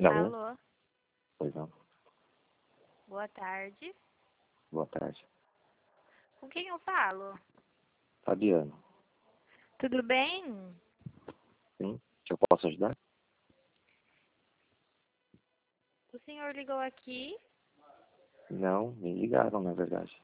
Alô? Alô, Pois não. boa tarde. Boa tarde. Com quem eu falo? Fabiano. Tudo bem? Sim? Que eu posso ajudar? O senhor ligou aqui? Não, me ligaram, na verdade.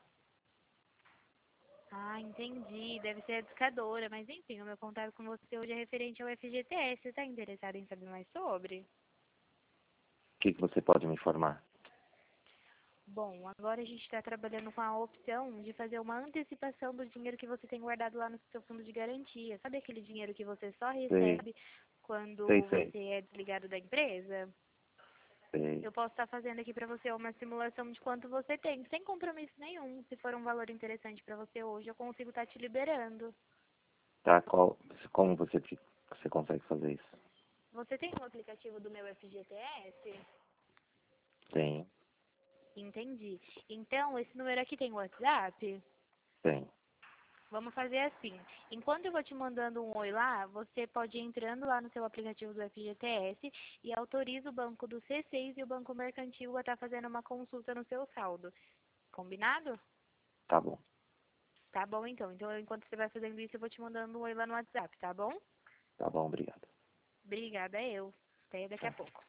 Ah, entendi. Deve ser a discadora, mas enfim, o meu contato com você hoje é referente ao FGTS. Você está interessado em saber mais sobre? O que você pode me informar? Bom, agora a gente está trabalhando com a opção de fazer uma antecipação do dinheiro que você tem guardado lá no seu fundo de garantia. Sabe aquele dinheiro que você só Sei, recebe quando sei. você é desligado da empresa? Sei. Eu posso estar fazendo aqui para você uma simulação de quanto você tem, sem compromisso nenhum. Se for um valor interessante para você hoje, eu consigo estar te liberando. Tá, como você consegue fazer isso? Você tem o aplicativo do meu FGTS? Tem, Entendi. Então, esse número aqui tem WhatsApp? tem. Vamos fazer assim. Enquanto eu vou te mandando um oi lá, você pode ir entrando lá no seu aplicativo do FGTS e autoriza o banco do C6 e o banco mercantil a estar fazendo uma consulta no seu saldo. Combinado? Tá bom. Tá bom, então. Então, enquanto você vai fazendo isso, eu vou te mandando um oi lá no WhatsApp, tá bom? Tá bom, obrigado. Obrigada, eu. Até daqui a Tchau. pouco.